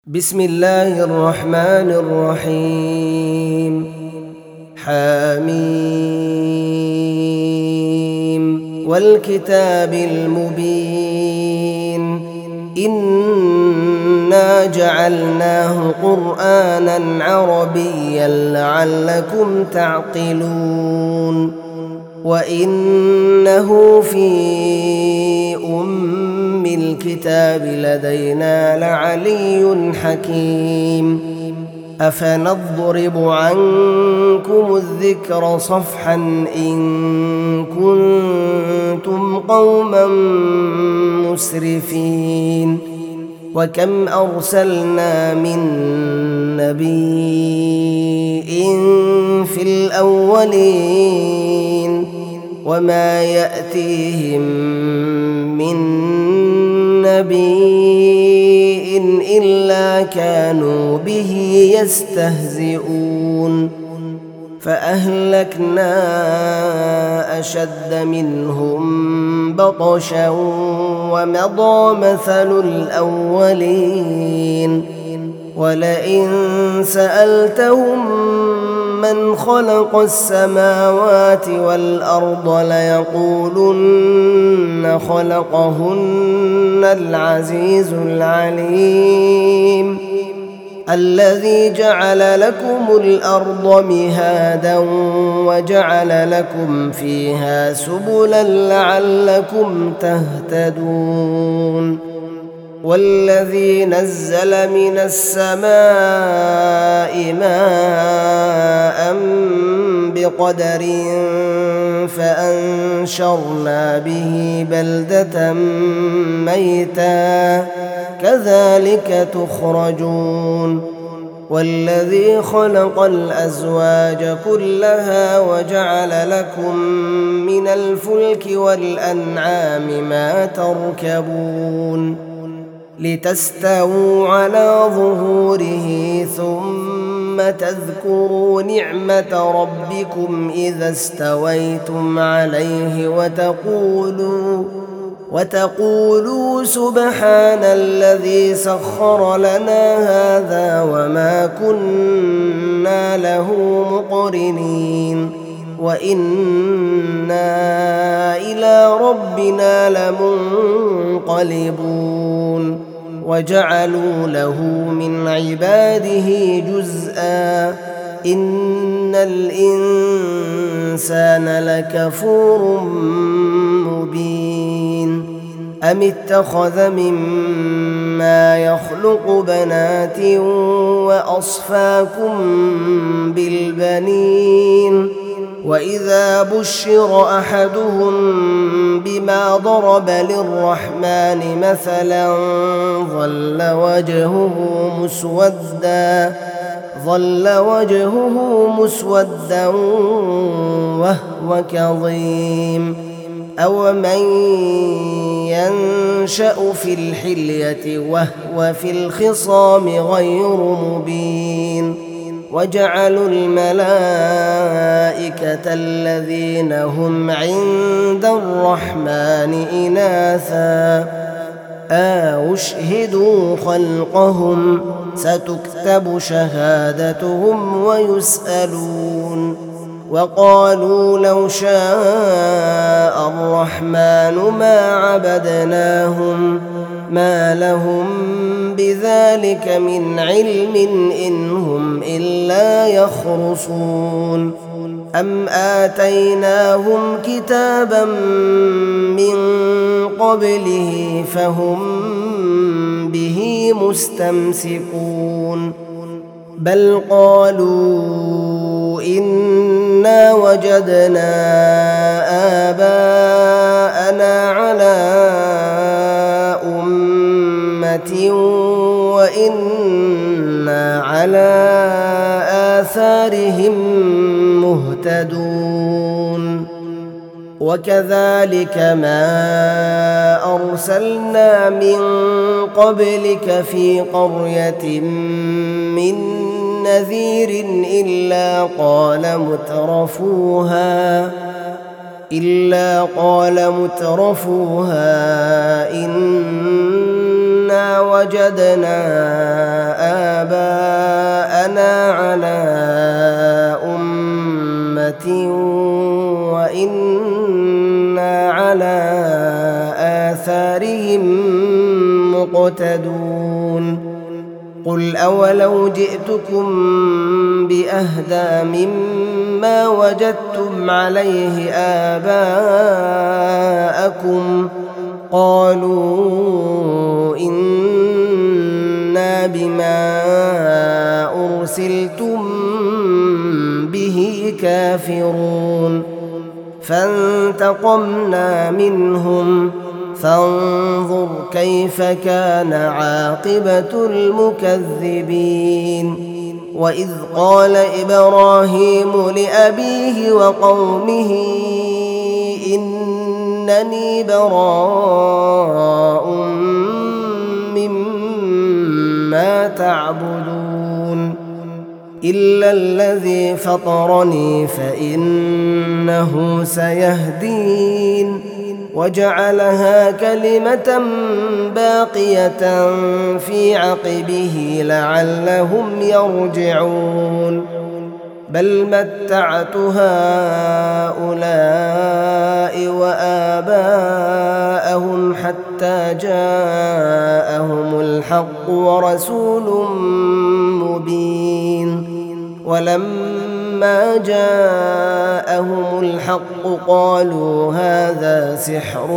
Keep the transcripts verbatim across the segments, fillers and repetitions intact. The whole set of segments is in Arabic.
بسم الله الرحمن الرحيم. حميم والكتاب المبين إنا جعلناه قرآنا عربيا لعلكم تعقلون وإنه في أم الكتاب لدينا لعلي حكيم. أفنضرب عنكم الذكر صفحا إن كنتم قوما مسرفين وكم أرسلنا من نبي في الأولين وما يأتيهم من نبي إلا كانوا به يستهزئون فأهلكنا أشد منهم بطشا ومضى مثل الأولين ولئن سألتهم من خلق السماوات والأرض ليقولن خلقهن العزيز العليم الذي جعل لكم الأرض مهادا وجعل لكم فيها سبلا لعلكم تهتدون والذي نزل من السماء ماء بقدر فأنشرنا به بلدة ميتا كذلك تخرجون والذي خلق الأزواج كلها وجعل لكم من الفلك والأنعام ما تركبون لتستووا على ظهوره ثم تذكروا نعمة ربكم إذا استويتم عليه وتقولوا وتقولوا سبحان الذي سخر لنا هذا وما كنا له مقرنين وإنا إلى ربنا لمنقلبون وجعلوا له من عباده جزءا إن الإنسان لكفور مبين أم اتخذ مما يخلق بنات وأصفاكم بالبنين وإذا بشر أحدهم بما ضرب للرحمن مثلا ظل وجهه مسودا ظل وجهه مسودا وهو كظيم أومن ينشأ في الحلية وهو في الخصام غير مبين وجعلوا الملائكة الذين هم عند الرحمن إناثا أشهدوا خلقهم ستكتب شهادتهم ويسألون وقالوا لو شاء الرحمن ما عبدناهم ما لهم بذلك من علم إن هم إلا يخرصون أم آتيناهم كتابا من قبله فهم به مستمسكون بل قالوا إنا وجدنا آباءنا على أمة وإنا على آثارهم مهتدون وكذلك ما أرسلنا من قبلك في قرية من نذير إلا قال مترفوها إلا قال مترفوها إنا وجدنا وإنا على آثارهم مقتدون قل أولو جئتكم بأهدى مما وجدتم عليه آباءكم قالوا إنا بما أرسلتم به كافرون فانتقمنا منهم فانظر كيف كان عاقبة المكذبين وإذ قال إبراهيم لأبيه وقومه إنني براء مما تعبدون إلا الذي فطرني فإنه سيهدين وجعلها كلمة باقية في عقبه لعلهم يرجعون بل متعت هؤلاء وآباءهم حتى جاءهم الحق ورسول مبين ولما جاءهم الحق قالوا هذا سحر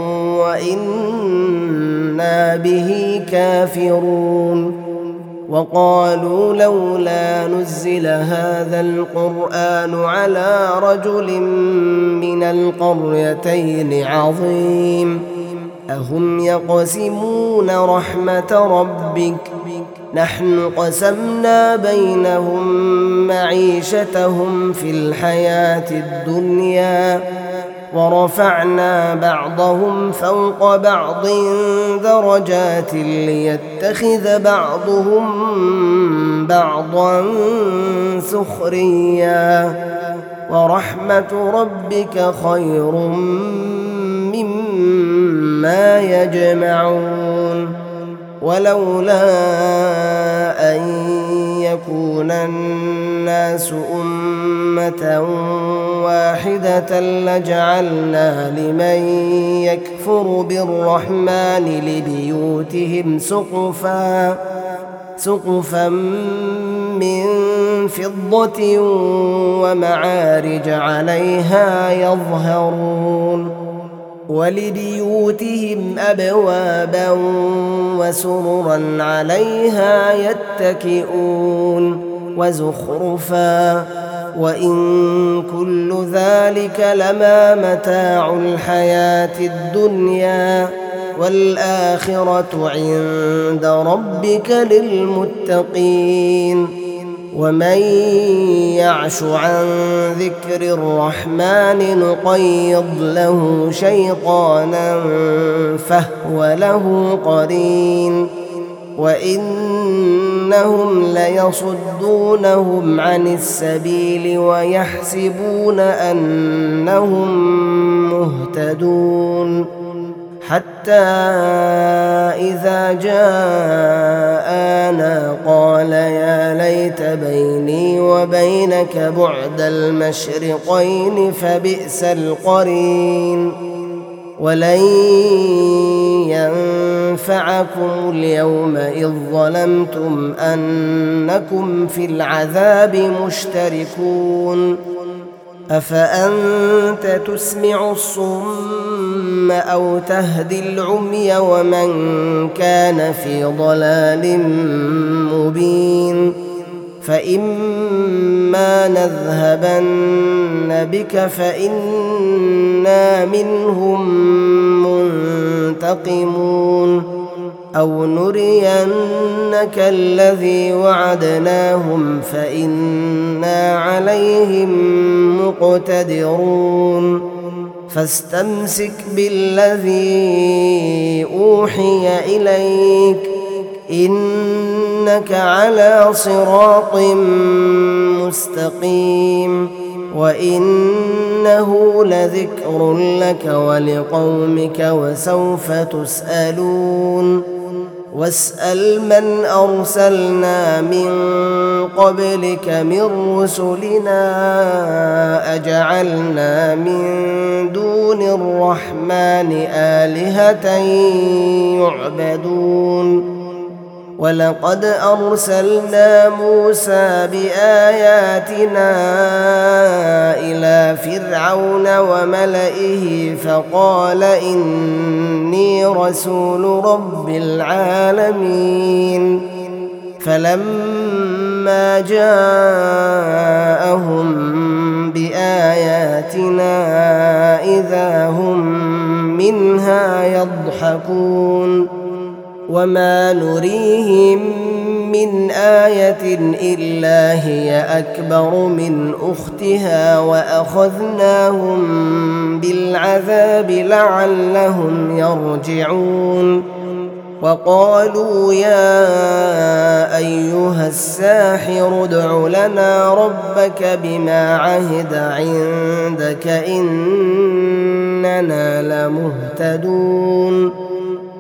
وإنا به كافرون وقالوا لولا نزل هذا القرآن على رجل من القريتين عظيم أهم يقسمون رحمة ربك نحن قسمنا بينهم معيشتهم في الحياة الدنيا ورفعنا بعضهم فوق بعض درجات ليتخذ بعضهم بعضا سخريا ورحمة ربك خير مما يجمعون ولولا أن يكون الناس أمة واحدة لجعلنا لمن يكفر بالرحمن لبيوتهم سقفا سقفا من فضة ومعارج عليها يظهرون ولبيوتهم أبوابا وسررا عليها يتكئون وزخرفا وإن كل ذلك لما متاع الحياة الدنيا والآخرة عند ربك للمتقين ومن يعش عن ذكر الرحمن نقيض له شيطانا فهو له قرين وإنهم ليصدونهم عن السبيل ويحسبون أنهم مهتدون حتى إذا جاءنا قال يا ليت بيني وبينك بعد المشرقين فبئس القرين ولن ينفعكم اليوم إذ ظلمتم أنكم في العذاب مشتركون أفأنت تسمع الصم أو تهدي العمي ومن كان في ضلال مبين فإما نذهبن بك فإنا منهم منتقمون أو نرينك الذي وعدناهم فإنا عليهم مقتدرون فاستمسك بالذي أوحي إليك إنك على صراط مستقيم وإنه لذكر لك ولقومك وسوف تسألون واسأل من أرسلنا من قبلك من رسلنا أجعلنا من دون الرحمن آلهة يعبدون ولقد أرسلنا موسى بآياتنا إلى فرعون وملئه فقال إني رسول رب العالمين فلما جاءهم بآياتنا إذا هم منها يضحكون وما نريهم من آية إلا هي أكبر من أختها وأخذناهم بالعذاب لعلهم يرجعون وقالوا يا أيها الساحر ادع لنا ربك بما عهد عندك إننا لمهتدون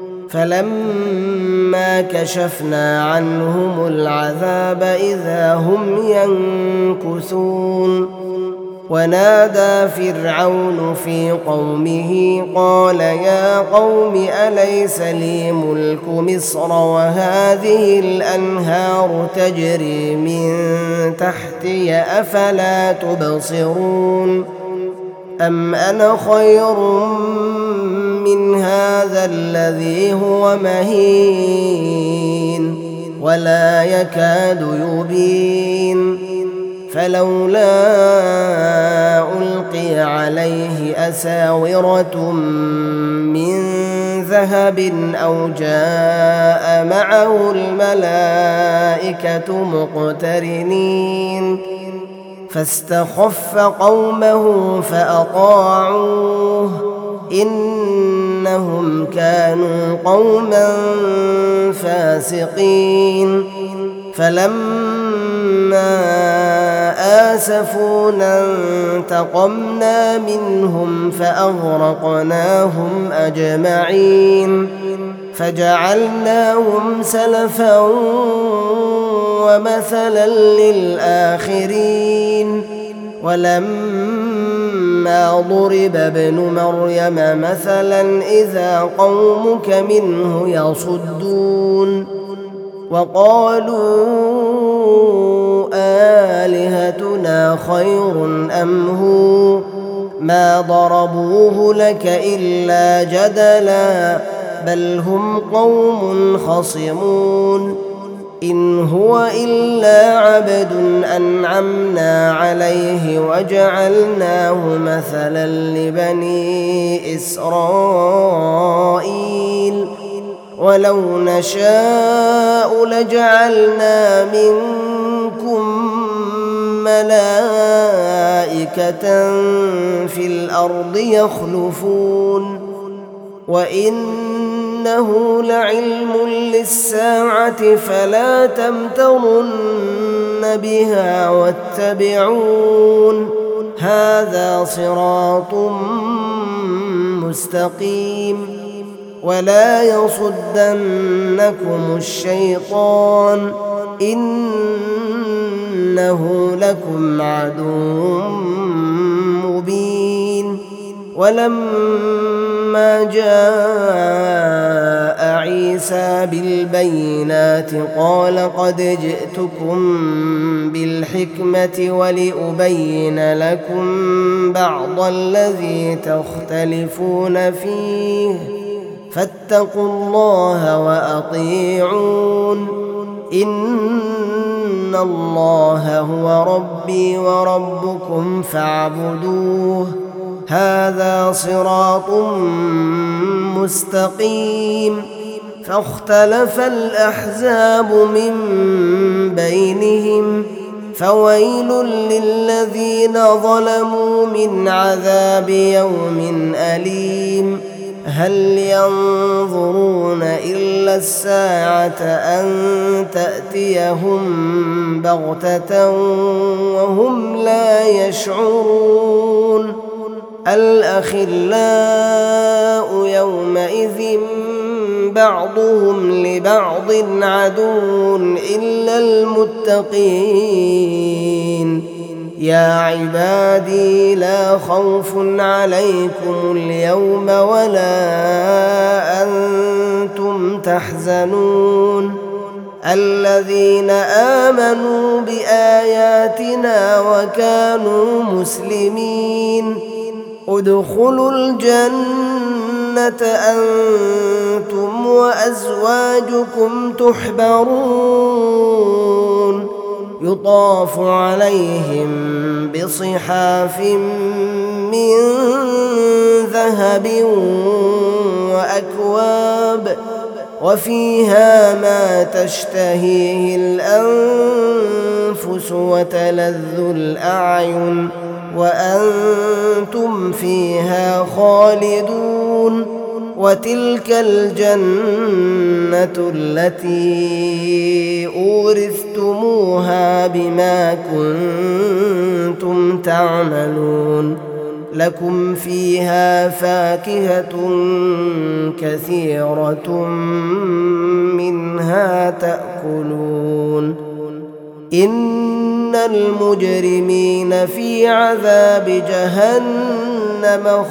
فلما كشفنا عنهم العذاب إذا هم ينكثون ونادى فرعون في قومه قال يا قوم أليس لي ملك مصر وهذه الأنهار تجري من تحتي أفلا تبصرون أم أنا خير من هذا الذي هو مهين ولا يكاد يبين فلولا ألقي عليه أساورة من ذهب أو جاء معه الملائكة مقترنين فاستخف قومه فأطاعوه إنهم كانوا قوما فاسقين فلما آسفونا انتقمنا منهم فأغرقناهم أجمعين فجعلناهم سلفا ومثلا للآخرين ولما ضرب ابن مريم مثلا إذا قومك منه يصدون وقالوا آلهتنا خير أم هو ما ضربوه لك إلا جدلا بل هم قوم خصمون إن هو إلا عبد أنعمنا عليه وجعلناه مثلا لبني إسرائيل ولو نشاء لجعلنا منكم ملائكة في الأرض يخلفون وإنه لعلم للساعة فلا تمترن بها واتبعون هذا صراط مستقيم ولا يصدنكم الشيطان إنه لكم عدو مبين ولما جاء عيسى بالبينات قال قد جئتكم بالحكمة ولأبين لكم بعض الذي تختلفون فيه فاتقوا الله وأطيعون إن الله هو ربي وربكم فاعبدوه هذا صراط مستقيم فاختلف الأحزاب من بينهم فويل للذين ظلموا من عذاب يوم أليم هل ينظرون إلا الساعة أن تأتيهم بغتة وهم لا يشعرون الأخلاء يومئذ بعضهم لبعض عدو إلا المتقين يا عبادي لا خوف عليكم اليوم ولا أنتم تحزنون الذين آمنوا بآياتنا وكانوا مسلمين ادخلوا الجنة أنتم وأزواجكم تحبرون يطاف عليهم بصحاف من ذهب وأكواب وفيها ما تشتهيه الأنفس وتلذ الأعين وأنتم فيها خالدون وتلك الجنة التي أورثتموها بما كنتم تعملون لكم فيها فاكهة كثيرة منها تأكلون إن المجرمين في عذاب جهنم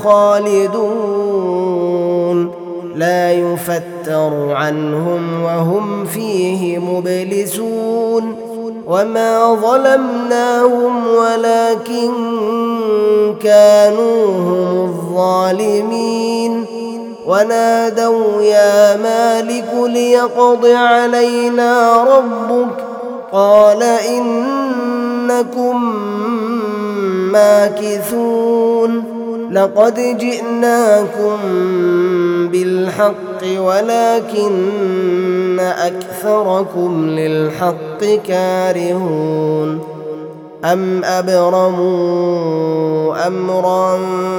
خالدون لا يفتر عنهم وهم فيه مبلسون وما ظلمناهم ولكن كانوا هم الظالمين ونادوا يا مالك ليقض علينا ربك قال إنكم ماكثون لقد جئناكم بالحق ولكن أكثركم للحق كارهون أم أبرموا أمرا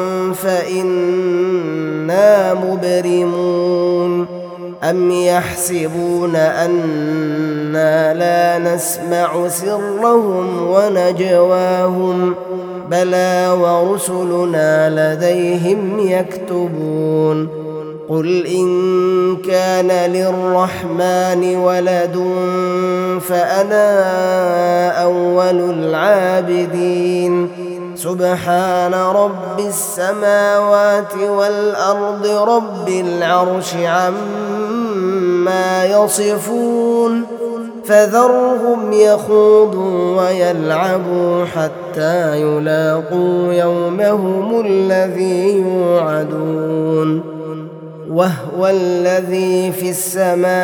فإنا مبرمون أم يحسبون أنا لا نسمع سرهم ونجواهم بلى ورسلنا لديهم يكتبون قل إن كان للرحمن ولد فأنا أول العابدين سبحان رب السماوات والأرض رب العرش عما يصفون فذرهم يخوضوا ويلعبوا حتى يلاقوا يومهم الذي يوعدون وهو الذي في السماء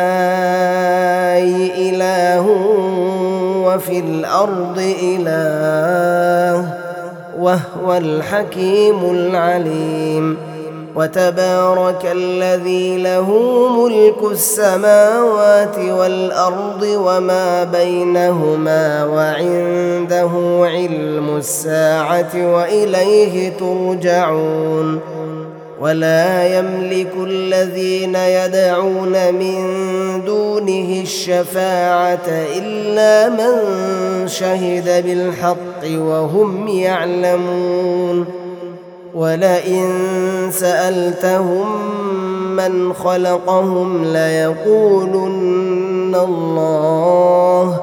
إله وفي الأرض إله وهو الحكيم العليم وتبارك الذي له ملك السماوات والأرض وما بينهما وعنده علم الساعة وإليه ترجعون ولا يملك الذين يدعون من دونه الشفاعة إلا من شهد بالحق وهم يعلمون ولئن سألتهم من خلقهم ليقولن الله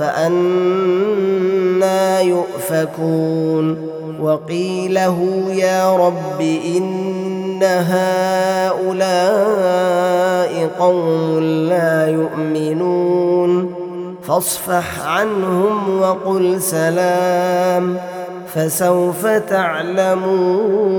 فأنى يؤفكون وقيله يا رب إن هؤلاء قوم لا يؤمنون فاصفح عنهم وقل سلام فسوف تعلمون